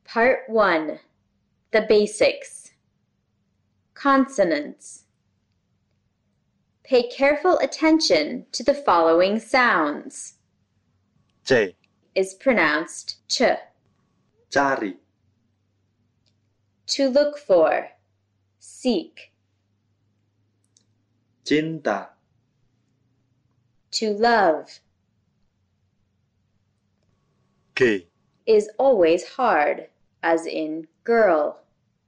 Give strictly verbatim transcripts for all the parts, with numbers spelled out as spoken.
Part one. The Basics. Consonants. Pay careful attention to the following sounds. J, Is pronounced ch. cari, To look for. Seek. cinta, To love. G, Is always hard, as in girl.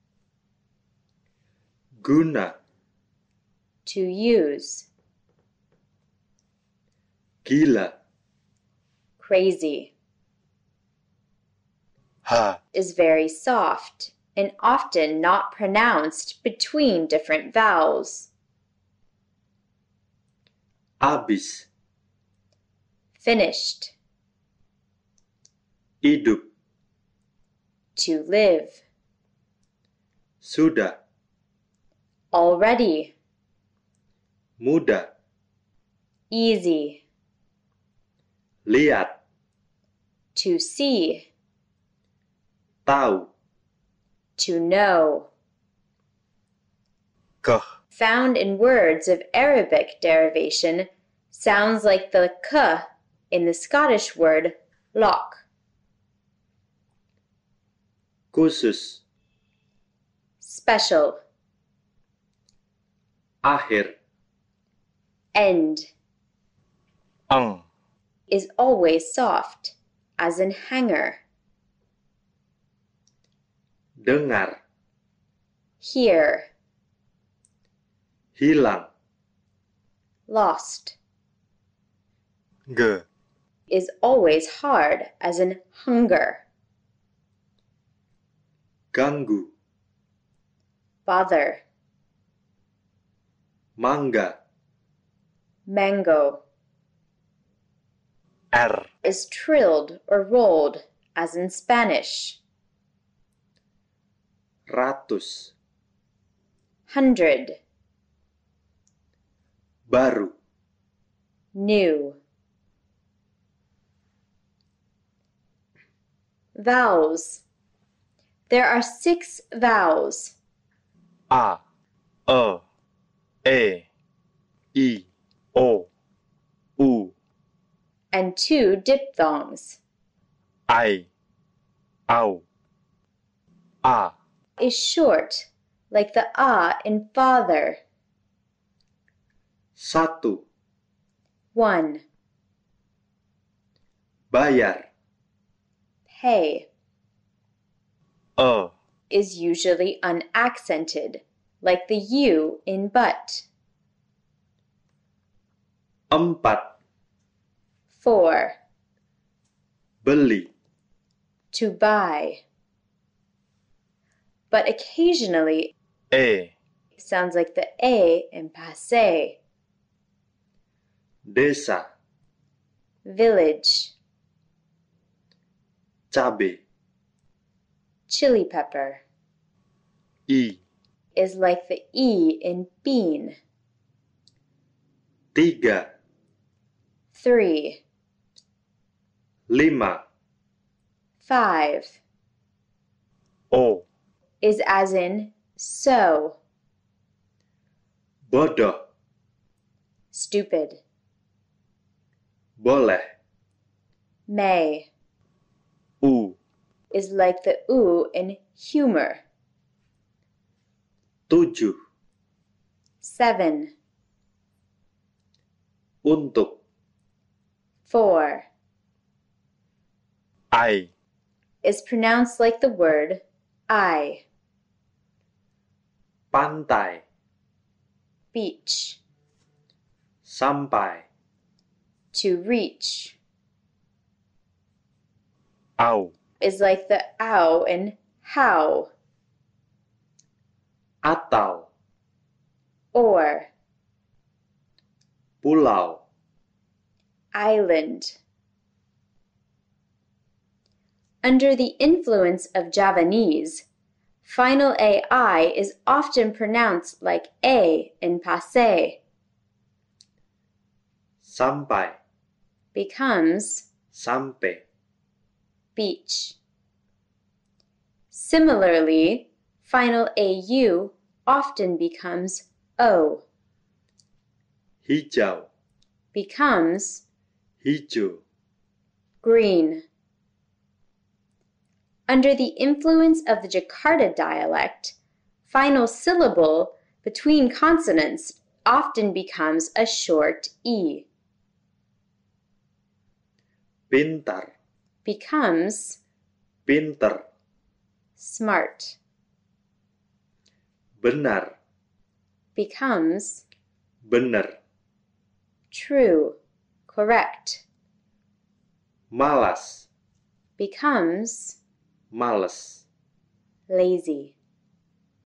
guna, To use. gila, Crazy. H, Is very soft and often not pronounced between different vowels. habis, Finished. hidup, To live. sudah, Already. mudah, Easy. lihat, To see. tahu, To know. K, Found in words of Arabic derivation, sounds like the k in the Scottish word lock. khusus, Special. akhir, End. ang, Is always soft, as in hanger. dengar, Hear. hilang, Lost. G, Is always hard, as in hunger. ganggu, Bother. mangga, Mango. R, Is trilled or rolled, as in Spanish. ratus, Hundred. baru, New. Vowels. There are six vowels. A, E, E, I, O, U, And two diphthongs. I, au, A, Is short, like the a in father. satu, One. bayar, Pay. E, Is usually unaccented, like the U in but. empat, Four. beli, To buy. But occasionally E, sounds like the A in passé. desa, Village. cabe, Chili pepper. I, Is like the E in bean. tiga, Three. lima, Five. O, Is as in so. bodoh, Stupid. boleh, May. U, Is like the U in humor. tujuh, Seven. untuk, Four. I, Is pronounced like the word I. pantai, Beach. sampai, To reach. au, Is like the ow in how. atau, Or. pulau, Island. Under the influence of Javanese, final A I is often pronounced like A in passé. sampai, Becomes sampai, beach. Similarly, final au often becomes o, Hijau. becomes Hijau. green. Under the influence of the Jakarta dialect, final syllable between consonants often becomes a short e, Pintar. becomes Pinter. smart, Benar. becomes Bener. true, correct, Malas. becomes Males. lazy.